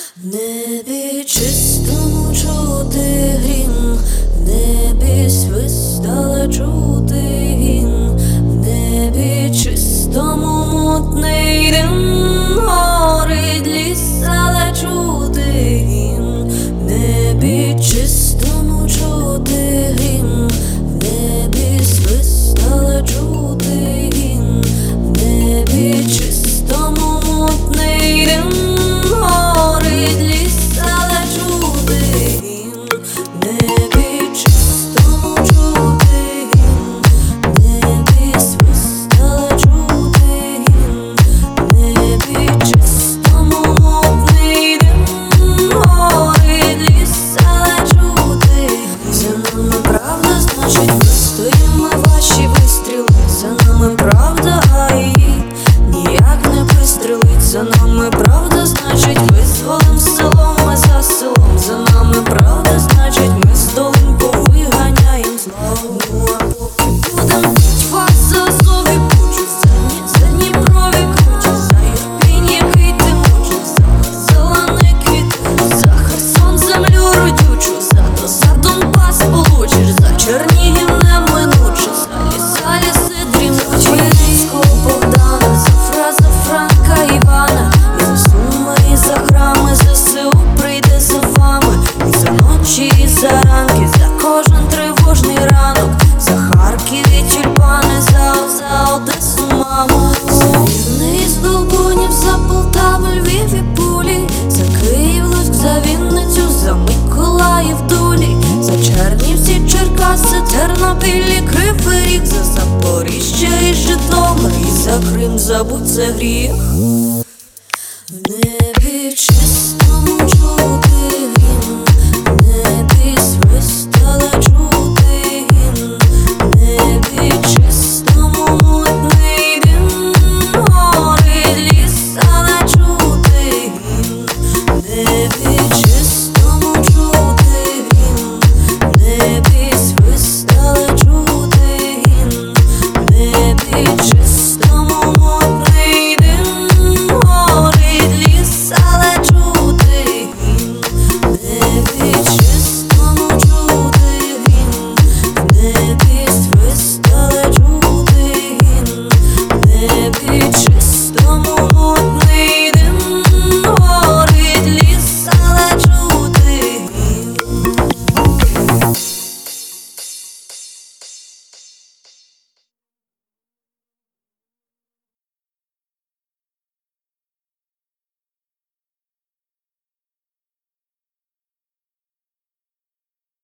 В небі чистому чути грім, в небі свист, але чути гімн, в небі чистому мутний дим, горить ліс, але чути гімн, в небі чистому чути грім, в небі свист, але чути гімн, в небі чистому мутний дим. За нами правда, значить визволим селом, ми за селом. За нами правда, значить ми з долинку виганяєм зло. Ну а поки будем пить вас за Азов і Бучу, за Дніпрові кручу, за Ірпінь, який ти мучив, за зелений квіт, за Херсон, землю родючу, за Донбас получиш, за Чернігів неминуче, за ліси дрімучі, за Вінницького Богдана, за Фраза Франка Івана, і за Суми, і за храми, ЗСУ прийде за вами, і за ночі, і за ранки, за кожен тривожний ранок, за Харків і тюльпани, за Одесу, маму, за Рівне із Долбунів, за Полтаву, Львів і Пулі, за Київ, Луцьк, за Вінницю, за Миколаїв, Дулі, за Чернівці, Черкаси, Тернопіль і Кривий Ріг, за Запоріжжя і Житомир, і за Крим забудь це гріх.